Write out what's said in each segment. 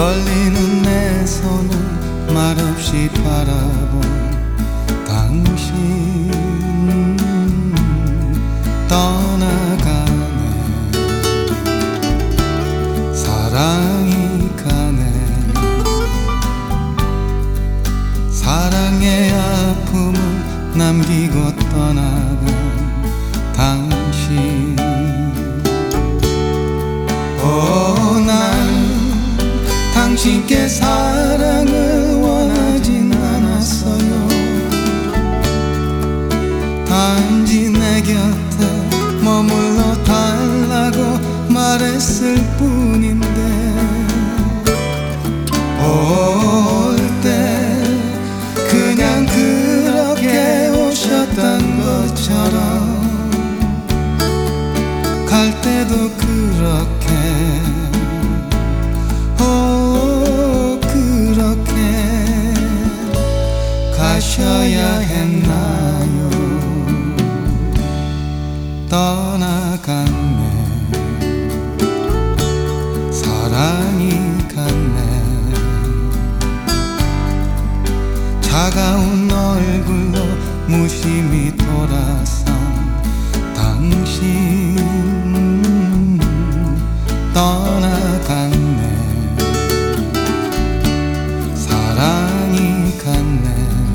떨리는 내 손을 말없이 바라본 당신 떠나가네. 사랑이 가네. 사랑의 아픔을 남기고 떠나간 당신. 나는 당신께 사랑을 원하진 않았어요. 단지 내 곁에 머물러 달라고 말했을 뿐인데, 올 때 그냥 그렇게 오셨던 것처럼 갈 때도 그렇게 그렇게 가셔야 했나요? 떠나갔네. 사랑이 갔네. 차가운 얼굴로 무심히 돌아선 당신 떠나갔네. 사랑이 갔네.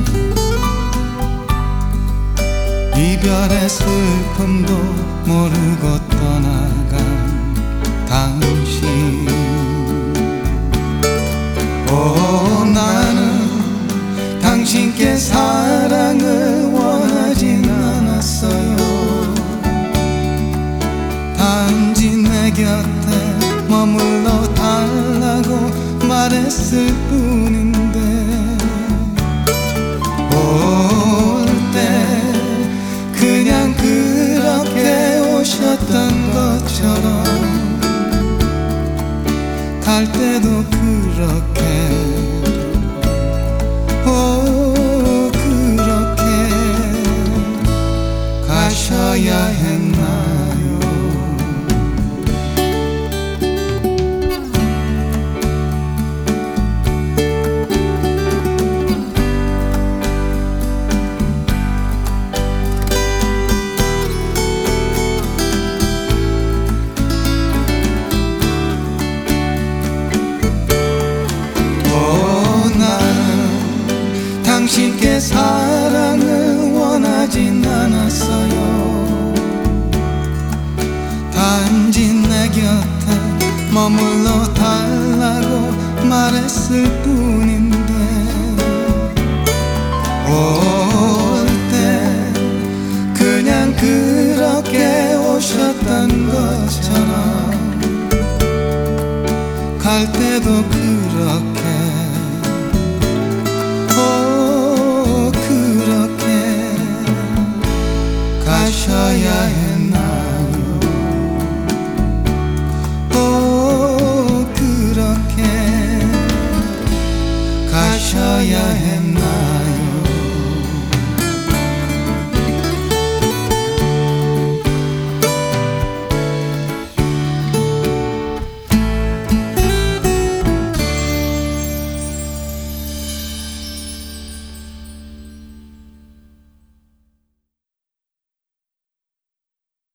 이별의 슬픔도 모르고 떠나간 당신. 나는 당신께 사랑을 원하진 않았어요. 단지 내 곁에 머물러 달라고 말했을 뿐인데, 올 때 그냥 그렇게 오셨던 것처럼 갈 때도 그렇게 그렇게 가셔야 했나요? 당신께 사랑을 원하진 않았어요. 단지 내 곁에 머물러 달라고 말했을 뿐인데, 올 때 그냥 그렇게 오셨던 것처럼 갈 때도 그렇게 그렇게 가셔야 했나요? 그렇게 가셔야 했나요?